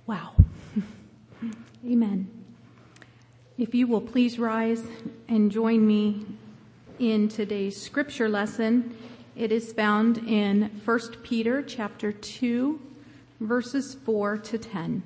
Wow. Amen. If you will please rise and join me in today's scripture lesson. It is found in 1 Peter chapter 2, verses 4 to 10.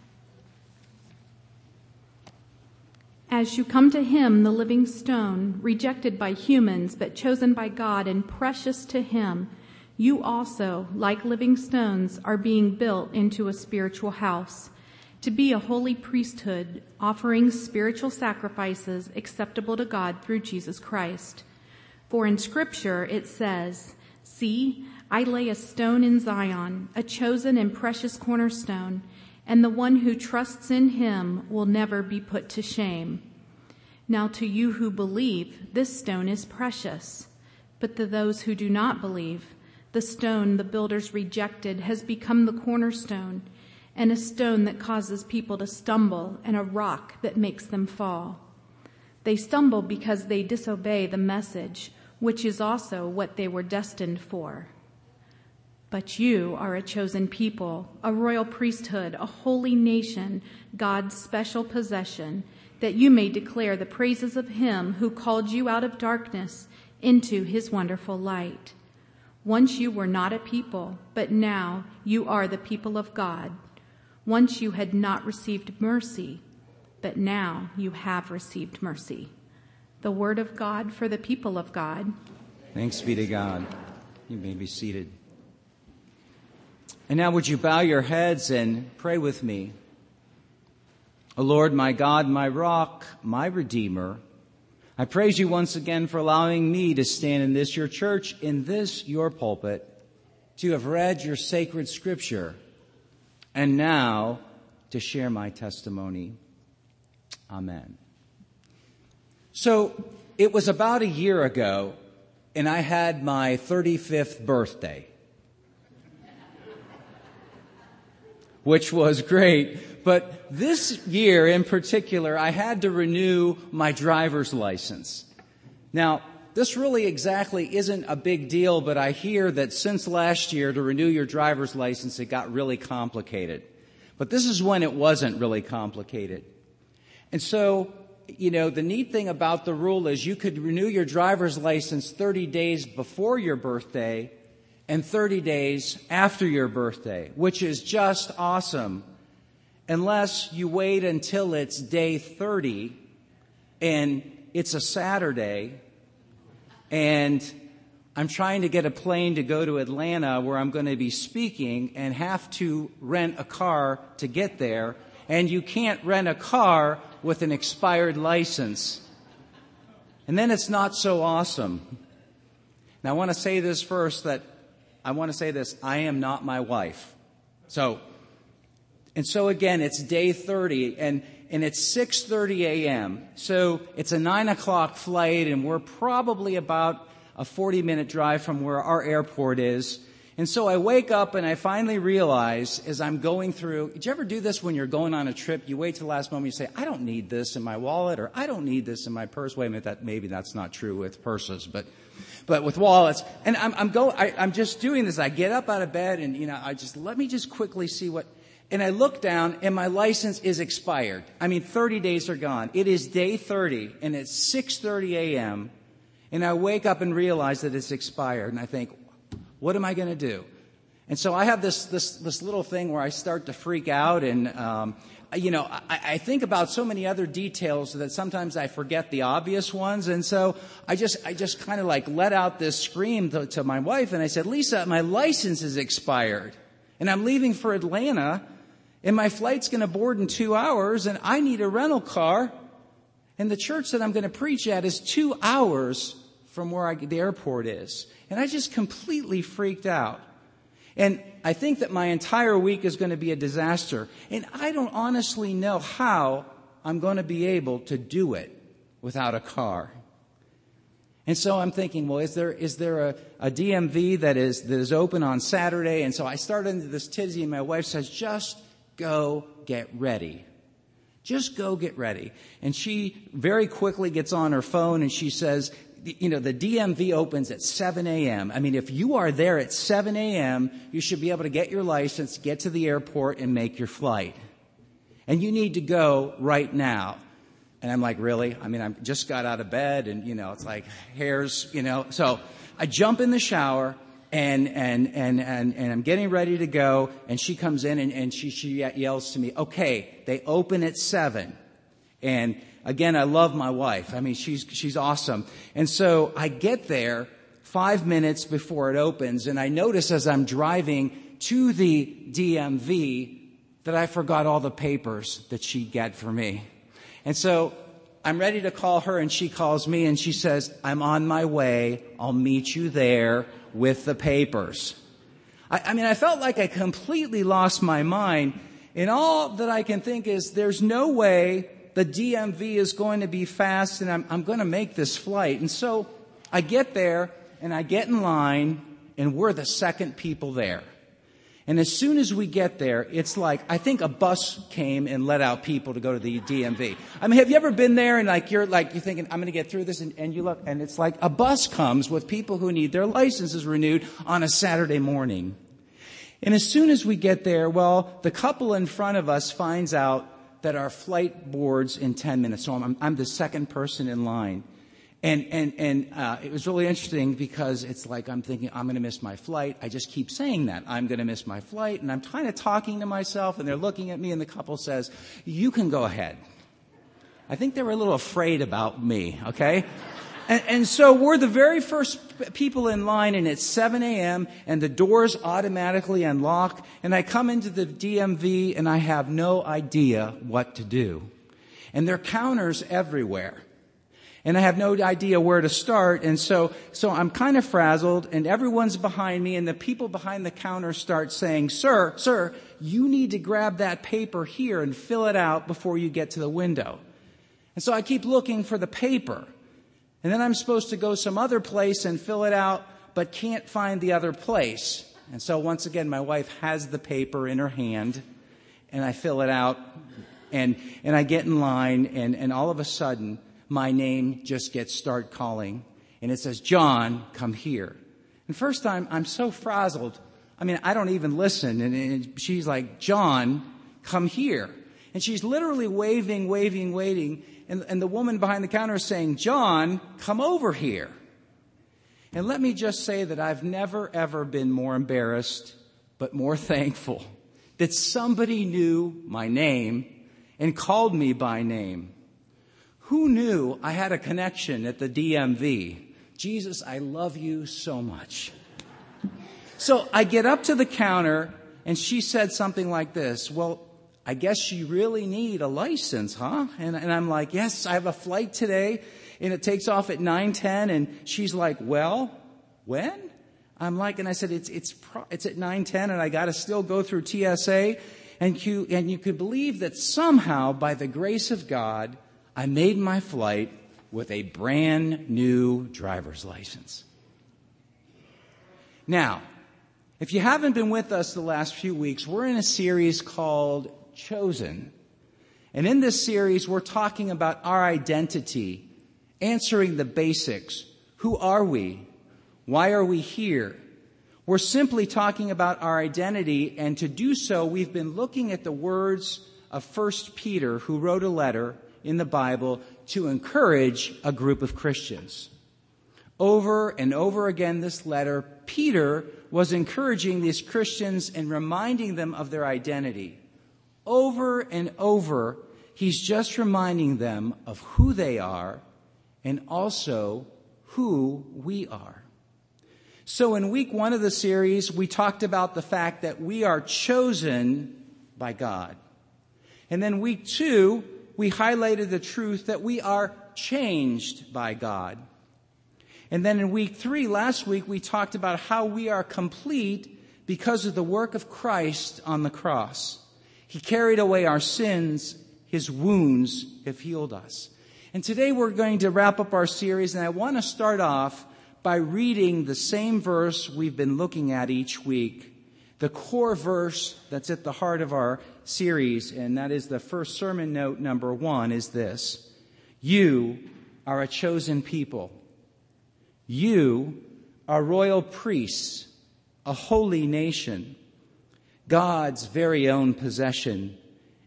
As you come to him, the living stone, rejected by humans but chosen by God and precious to him, you also, like living stones, are being built into a spiritual house, to be a holy priesthood, offering spiritual sacrifices acceptable to God through Jesus Christ. For in Scripture it says, "See, I lay a stone in Zion, a chosen and precious cornerstone, and the one who trusts in him will never be put to shame." Now to you who believe, this stone is precious. But to those who do not believe, the stone the builders rejected has become the cornerstone, and a stone that causes people to stumble, and a rock that makes them fall. They stumble because they disobey the message, which is also what they were destined for. But you are a chosen people, a royal priesthood, a holy nation, God's special possession, that you may declare the praises of him who called you out of darkness into his wonderful light. Once you were not a people, but now you are the people of God. Once you had not received mercy, but now you have received mercy. The word of God for the people of God. Thanks be to God. You may be seated. And now would you bow your heads and pray with me? O Lord, my God, my rock, my Redeemer, I praise you once again for allowing me to stand in this your church, in this your pulpit, to have read your sacred scripture, and now to share my testimony. Amen. So it was about a year ago, and I had my 35th birthday, which was great. But this year in particular, I had to renew my driver's license. Now, this really exactly isn't a big deal, but I hear that since last year, to renew your driver's license, it got really complicated. But this is when it wasn't really complicated. And so, the neat thing about the rule is you could renew your driver's license 30 days before your birthday and 30 days after your birthday, which is just awesome. Unless you wait until it's day 30 and it's a Saturday and I'm trying to get a plane to go to Atlanta where I'm going to be speaking and have to rent a car to get there, and you can't rent a car with an expired license. And then it's not so awesome. Now I want to say this first, I am not my wife. So again, it's day 30 and it's 6:30 a.m. So it's a 9 o'clock flight and we're probably about a 40-minute drive from where our airport is. And so I wake up and I finally realize as I'm going through, did you ever do this when you're going on a trip? You wait till the last moment, you say, I don't need this in my wallet, or I don't need this in my purse. Wait a minute, maybe that's not true with purses, but with wallets. And I'm just doing this. I get up out of bed and, let me just quickly see and I look down and my license is expired. 30 days are gone. It is day 30 and it's 6:30 a.m. and I wake up and realize that it's expired. And I think, what am I going to do? And so I have this little thing where I start to freak out and, I think about so many other details that sometimes I forget the obvious ones. And so I just kind of let out this scream to my wife. And I said, Lisa, my license is expired and I'm leaving for Atlanta and my flight's going to board in 2 hours and I need a rental car. And the church that I'm going to preach at is 2 hours from where the airport is. And I just completely freaked out. And I think that my entire week is going to be a disaster. And I don't honestly know how I'm going to be able to do it without a car. And so I'm thinking, well, is there a DMV that is open on Saturday? And so I start into this tizzy and my wife says, just go get ready. Just go get ready. And she very quickly gets on her phone and she says, the DMV opens at 7 a.m. If you are there at 7 a.m., you should be able to get your license, get to the airport, and make your flight. and you need to go right now. And I'm like, really? I mean, I just got out of bed and, it's like hairs, So I jump in the shower and I'm getting ready to go. And she comes in and she yells to me, okay, they open at 7. And again, I love my wife. I mean, she's awesome. And so I get there 5 minutes before it opens, and I notice as I'm driving to the DMV that I forgot all the papers that she'd get for me. And so I'm ready to call her, and she calls me, and she says, I'm on my way. I'll meet you there with the papers. I mean, I felt like I completely lost my mind, and all that I can think is there's no way the DMV is going to be fast, and I'm going to make this flight. And so I get there, and I get in line, and we're the second people there. And as soon as we get there, it's like, I think a bus came and let out people to go to the DMV. I mean, have you ever been there and you're thinking, I'm going to get through this, and you look, and it's like a bus comes with people who need their licenses renewed on a Saturday morning. And as soon as we get there, well, the couple in front of us finds out that our flight boards in 10 minutes. So I'm the second person in line. And it was really interesting because it's like I'm thinking, I'm going to miss my flight. I just keep saying that. I'm going to miss my flight. And I'm kind of talking to myself, and they're looking at me, and the couple says, you can go ahead. I think they were a little afraid about me, okay? And so we're the very first people in line, and it's 7 a.m., and the doors automatically unlock. And I come into the DMV, and I have no idea what to do. And there are counters everywhere. And I have no idea where to start. And so I'm kind of frazzled, and everyone's behind me, and the people behind the counter start saying, Sir, you need to grab that paper here and fill it out before you get to the window. And so I keep looking for the paper. And then I'm supposed to go some other place and fill it out, but can't find the other place. And so once again, my wife has the paper in her hand, and I fill it out, and I get in line, and all of a sudden, my name just gets start calling, and it says, John, come here. And first time, I'm so frazzled. I mean, I don't even listen. And she's like, John, come here. And she's literally waving. And the woman behind the counter is saying, John, come over here. And let me just say that I've never, ever been more embarrassed, but more thankful that somebody knew my name and called me by name. Who knew I had a connection at the DMV? Jesus, I love you so much. So I get up to the counter, and she said something like this, well, I guess you really need a license, huh? And I'm like, yes, I have a flight today, and it takes off at 9:10. And she's like, well, when? I'm like, and I said, it's at 9:10, and I got to still go through TSA. And you could believe that somehow, by the grace of God, I made my flight with a brand new driver's license. Now, if you haven't been with us the last few weeks, we're in a series called Chosen. And in this series, we're talking about our identity, answering the basics. Who are we? Why are we here? We're simply talking about our identity, and to do so, we've been looking at the words of 1 Peter, who wrote a letter in the Bible to encourage a group of Christians. Over and over again, this letter, Peter was encouraging these Christians and reminding them of their identity. Over and over, he's just reminding them of who they are and also who we are. So in week 1 of the series, we talked about the fact that we are chosen by God. And then week 2, we highlighted the truth that we are changed by God. And then in week 3, last week, we talked about how we are complete because of the work of Christ on the cross. He carried away our sins. His wounds have healed us. And today we're going to wrap up our series, and I want to start off by reading the same verse we've been looking at each week. The core verse that's at the heart of our series, and that is the first sermon note, number 1, is this. You are a chosen people. You are royal priests, a holy nation, God's very own possession,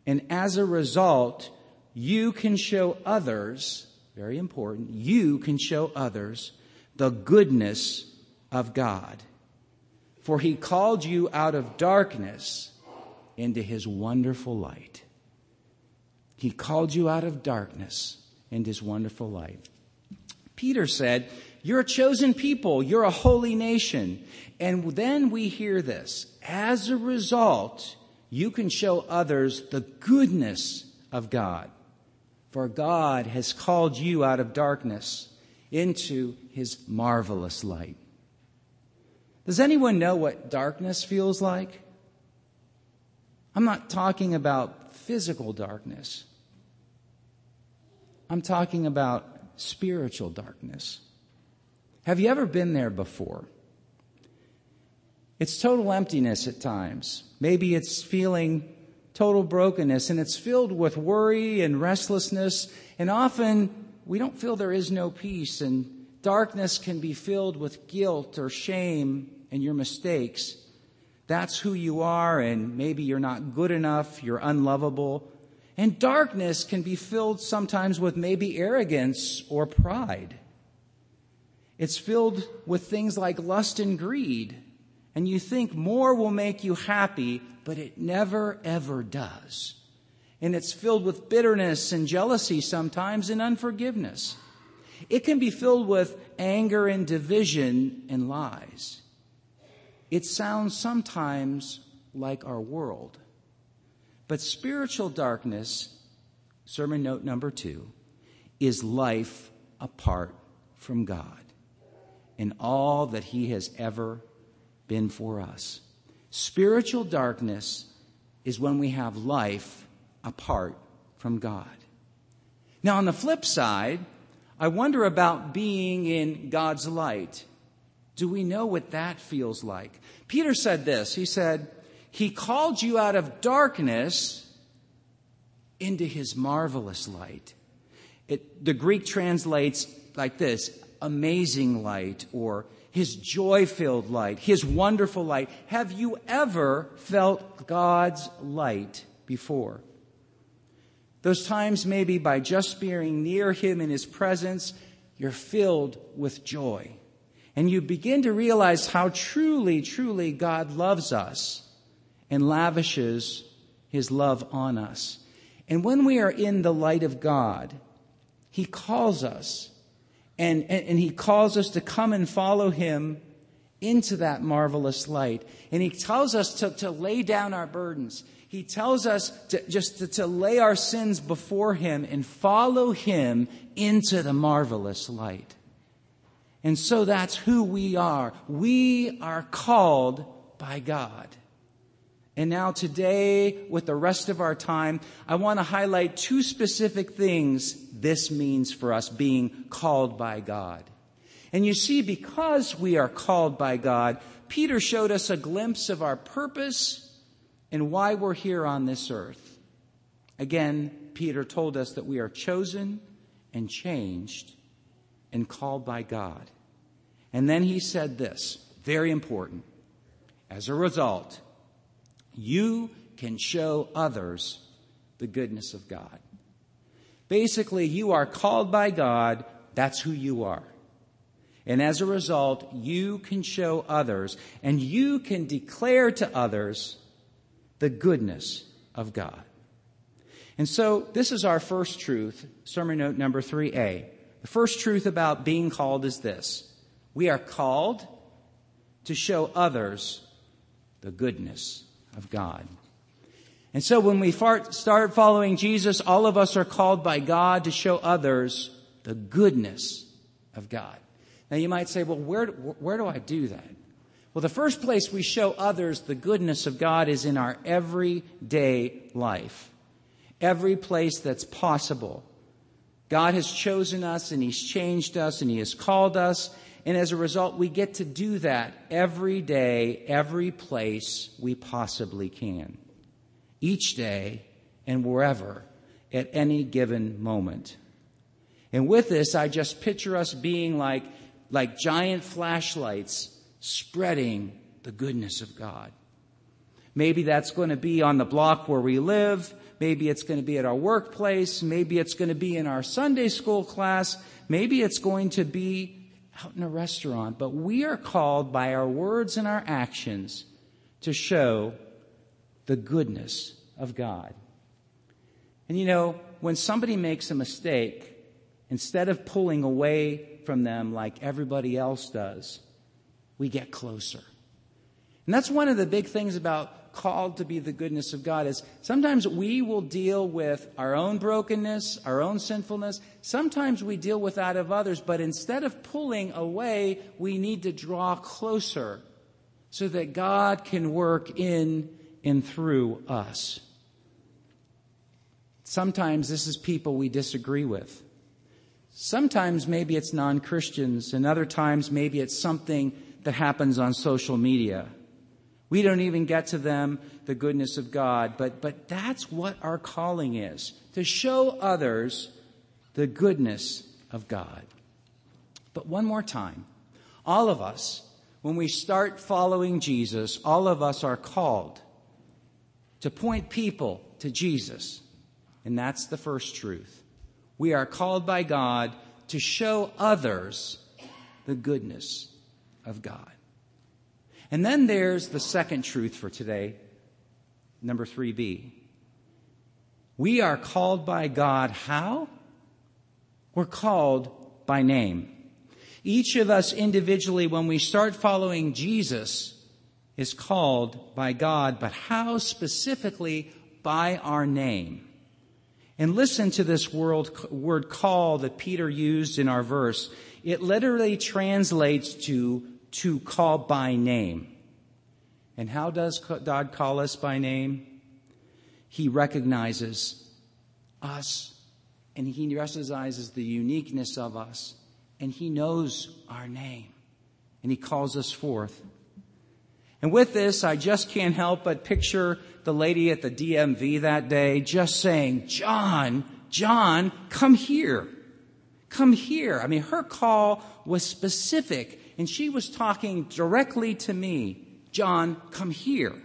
And as a result, you can show others, very important, you can show others the goodness of God. For he called you out of darkness into his wonderful light. He called you out of darkness into his wonderful light. Peter said, you're a chosen people. You're a holy nation. And then we hear this. As a result, you can show others the goodness of God. For God has called you out of darkness into his marvelous light. Does anyone know what darkness feels like? I'm not talking about physical darkness. I'm talking about spiritual darkness. Have you ever been there before? It's total emptiness at times. Maybe it's feeling total brokenness, and it's filled with worry and restlessness, and often we don't feel there is no peace, and darkness can be filled with guilt or shame and your mistakes. That's who you are, and maybe you're not good enough, you're unlovable. And darkness can be filled sometimes with maybe arrogance or pride. It's filled with things like lust and greed, and you think more will make you happy, but it never, ever does. And it's filled with bitterness and jealousy sometimes and unforgiveness. It can be filled with anger and division and lies. It sounds sometimes like our world. But spiritual darkness, sermon note number 2, is life apart from God and all that he has ever been for us. Spiritual darkness is when we have life apart from God. Now, on the flip side, I wonder about being in God's light. Do we know what that feels like? Peter said this. He said, he called you out of darkness into his marvelous light. The Greek translates like this, amazing light, or his joy-filled light, his wonderful light. Have you ever felt God's light before? Those times maybe by just being near him in his presence, you're filled with joy. And you begin to realize how truly, truly God loves us and lavishes his love on us. And when we are in the light of God, he calls us and he calls us to come and follow him into that marvelous light. And he tells us to lay down our burdens. He tells us to lay our sins before him and follow him into the marvelous light. And so that's who we are. We are called by God. And now today, with the rest of our time, I want to highlight 2 specific things this means for us being called by God. And you see, because we are called by God, Peter showed us a glimpse of our purpose and why we're here on this earth. Again, Peter told us that we are chosen and changed and called by God. And then he said this, very important. As a result, you can show others the goodness of God. Basically, you are called by God. That's who you are. And as a result, you can show others and you can declare to others the goodness of God. And so this is our first truth, sermon note number 3A. The first truth about being called is this. We are called to show others the goodness of God. And so when we start following Jesus, all of us are called by God to show others the goodness of God. Now you might say, well, where do I do that? Well, the first place we show others the goodness of God is in our everyday life. Every place that's possible. God has chosen us and he's changed us and he has called us. And as a result, we get to do that every day, every place we possibly can. Each day and wherever at any given moment. And with this, I just picture us being like giant flashlights spreading the goodness of God. Maybe that's going to be on the block where we live. Maybe it's going to be at our workplace. Maybe it's going to be in our Sunday school class. Maybe it's going to be out in a restaurant. But we are called by our words and our actions to show the goodness of God. And you know, when somebody makes a mistake, instead of pulling away from them like everybody else does, we get closer. And that's one of the big things about called to be the goodness of God is sometimes we will deal with our own brokenness, our own sinfulness. Sometimes we deal with that of others, but instead of pulling away, we need to draw closer so that God can work in and through us. Sometimes this is people we disagree with. Sometimes maybe it's non-Christians, and other times maybe it's something that happens on social media. We don't even get to them the goodness of God, but that's what our calling is, to show others the goodness of God. But one more time, all of us, when we start following Jesus, all of us are called to point people to Jesus. And that's the first truth. We are called by God to show others the goodness of God. And then there's the second truth for today, number 3B. We are called by God how? We're called by name. Each of us individually, when we start following Jesus, is called by God, but how specifically? By our name. And listen to this word call that Peter used in our verse. It literally translates to call by name. And how does God call us by name? He recognizes us, and he recognizes the uniqueness of us, and he knows our name, and he calls us forth. And with this, I just can't help but picture the lady at the DMV that day just saying, John, come here. Come here. I mean, her call was specific, and she was talking directly to me. John, come here.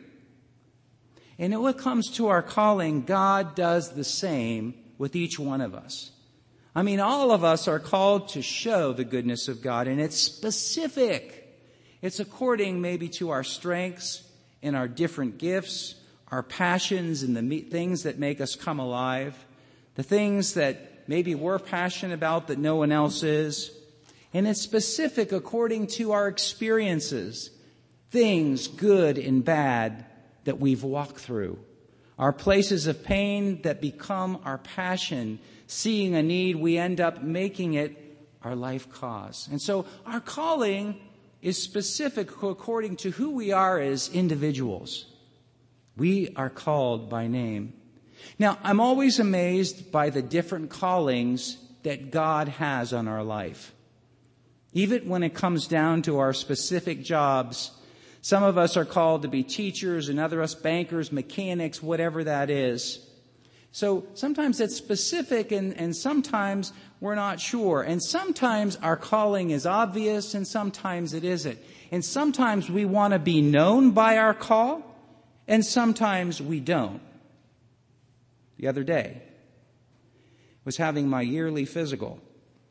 And when it comes to our calling, God does the same with each one of us. I mean, all of us are called to show the goodness of God, and it's specific. It's according maybe to our strengths and our different gifts, our passions and the things that make us come alive, the things that maybe we're passionate about that no one else is. And it's specific according to our experiences, things good and bad that we've walked through, our places of pain that become our passion. Seeing a need, we end up making it our life cause. And so our calling is specific according to who we are as individuals. We are called by name. Now, I'm always amazed by the different callings that God has on our life. Even when it comes down to our specific jobs, some of us are called to be teachers and others bankers, mechanics, whatever that is. So sometimes it's specific and sometimes we're not sure. And sometimes our calling is obvious and sometimes it isn't. And sometimes we want to be known by our call and sometimes we don't. The other day, I was having my yearly physical.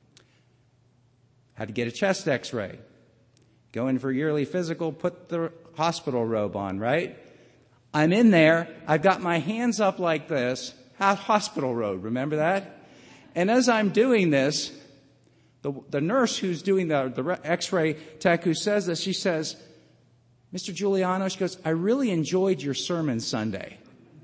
Had to get a chest x-ray. Go in for yearly physical, put the hospital robe on, right? I'm in there. I've got my hands up like this. Hospital robe, remember that? And as I'm doing this, the nurse who's doing the x-ray tech who says this, she says, Mr. Giuliano, she goes, I really enjoyed your sermon Sunday.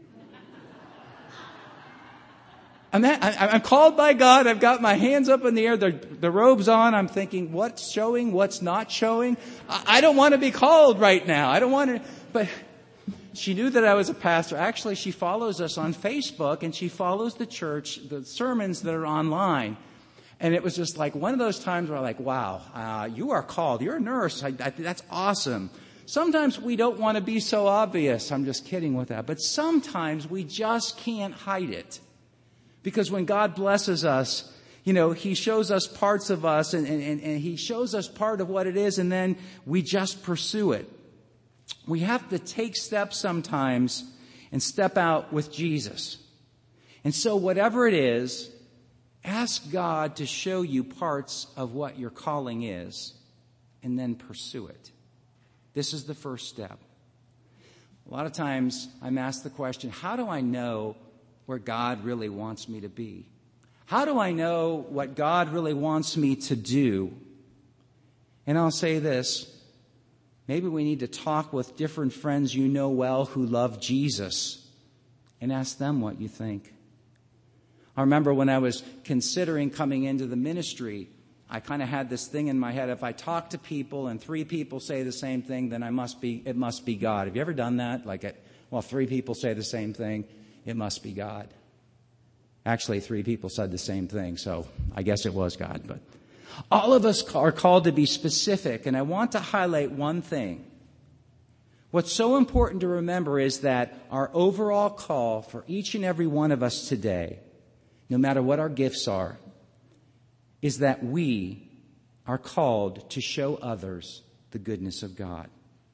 I'm called by God. I've got my hands up in the air. The robe's on. I'm thinking, what's showing? What's not showing? I don't want to be called right now. I don't want to. But she knew that I was a pastor. Actually, she follows us on Facebook, and she follows the church, the sermons that are online. And it was just like one of those times where I'm like, wow, you are called. You're a nurse. That's awesome. Sometimes we don't want to be so obvious. I'm just kidding with that. But sometimes we just can't hide it. Because when God blesses us, He shows us parts of us and He shows us part of what it is, and then we just pursue it. We have to take steps sometimes and step out with Jesus. And so whatever it is, ask God to show you parts of what your calling is and then pursue it. This is the first step. A lot of times I'm asked the question, how do I know where God really wants me to be? How do I know what God really wants me to do? And I'll say this, maybe we need to talk with different friends you know well who love Jesus and ask them what you think. I remember when I was considering coming into the ministry, I kind of had this thing in my head. If I talk to people and 3 people say the same thing, then it must be God. Have you ever done that? 3 people say the same thing, it must be God. Actually, 3 people said the same thing, so I guess it was God. But all of us are called to be specific, and I want to highlight one thing. What's so important to remember is that our overall call for each and every one of us today, no matter what our gifts are, is that we are called to show others the goodness of God.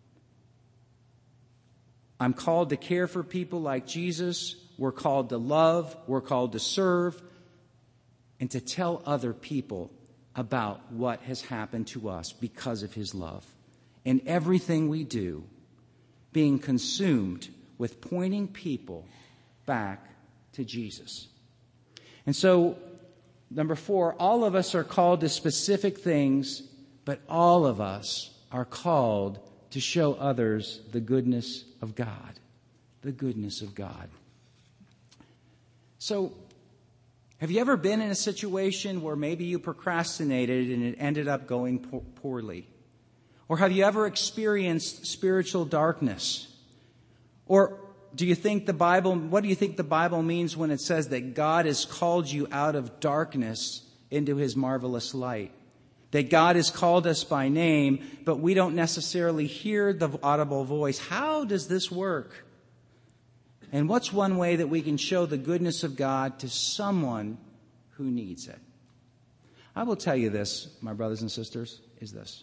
I'm called to care for people like Jesus. We're called to love. We're called to serve and to tell other people about what has happened to us because of his love. And everything we do being consumed with pointing people back to Jesus. And so, number 4, all of us are called to specific things, but all of us are called to show others the goodness of God. The goodness of God. So, have you ever been in a situation where maybe you procrastinated and it ended up going poorly? Or have you ever experienced spiritual darkness? Or what do you think the Bible means when it says that God has called you out of darkness into his marvelous light? That God has called us by name, but we don't necessarily hear the audible voice. How does this work? And what's one way that we can show the goodness of God to someone who needs it? I will tell you this, my brothers and sisters, is this.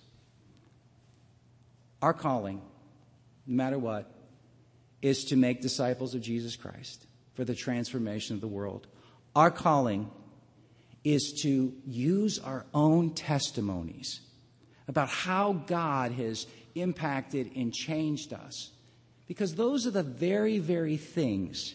Our calling, no matter what, is to make disciples of Jesus Christ for the transformation of the world. Our calling is to use our own testimonies about how God has impacted and changed us. Because those are the very, very things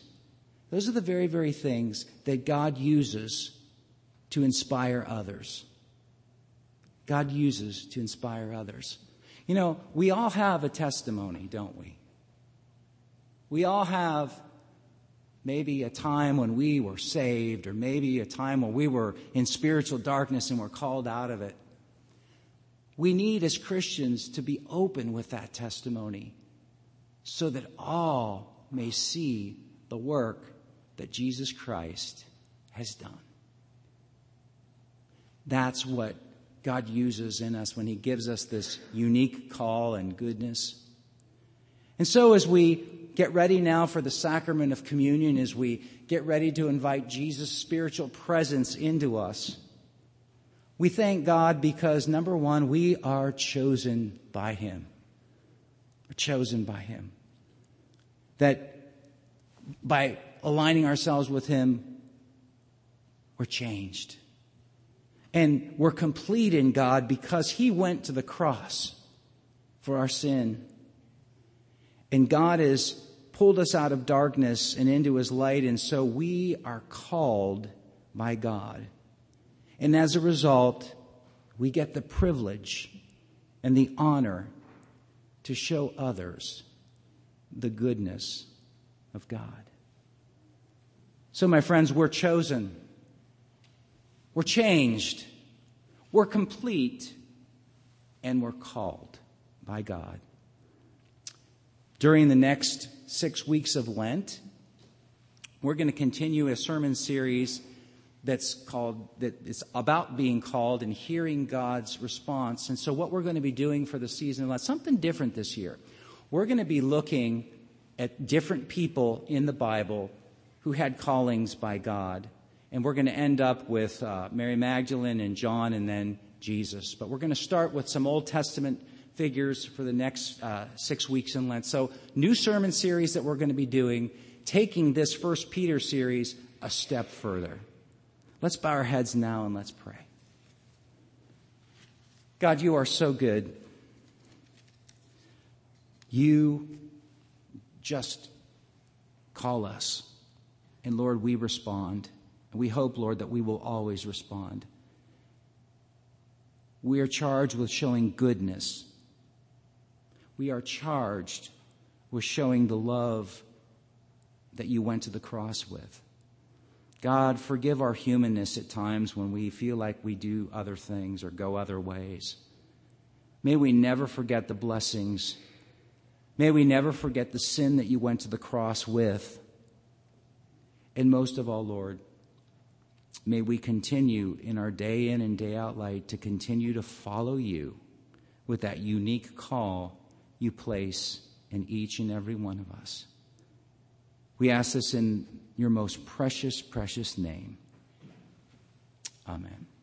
that God uses to inspire others. God uses to inspire others. You know, we all have a testimony, don't we? We all have maybe a time when we were saved, or maybe a time when we were in spiritual darkness and were called out of it. We need, as Christians, to be open with that testimony so that all may see the work that Jesus Christ has done. That's what God uses in us when he gives us this unique call and goodness. And so as we get ready now for the sacrament of communion, as we get ready to invite Jesus' spiritual presence into us, we thank God because, number one, we are chosen by him. We're chosen by him. That by aligning ourselves with him, we're changed. And we're complete in God because he went to the cross for our sin. And God has pulled us out of darkness and into his light, and so we are called by God. And as a result, we get the privilege and the honor to show others the goodness of God. So, my friends, we're chosen. We're changed. We're complete. And we're called by God. During the next 6 weeks of Lent, we're going to continue a sermon series that is about being called and hearing God's response. And so what we're going to be doing for the season of Lent, something different this year. We're going to be looking at different people in the Bible who had callings by God. And we're going to end up with Mary Magdalene and John and then Jesus. But we're going to start with some Old Testament figures for the next 6 weeks in Lent. So new sermon series that we're going to be doing, taking this 1 Peter series a step further. Let's bow our heads now and let's pray. God, you are so good. You just call us. And Lord, we respond. And we hope, Lord, that we will always respond. We are charged with showing goodness. We are charged with showing the love that you went to the cross with. God, forgive our humanness at times when we feel like we do other things or go other ways. May we never forget the blessings. May we never forget the sin that you went to the cross with. And most of all, Lord, may we continue in our day in and day out light to continue to follow you with that unique call you place in each and every one of us. We ask this in your most precious, precious name. Amen.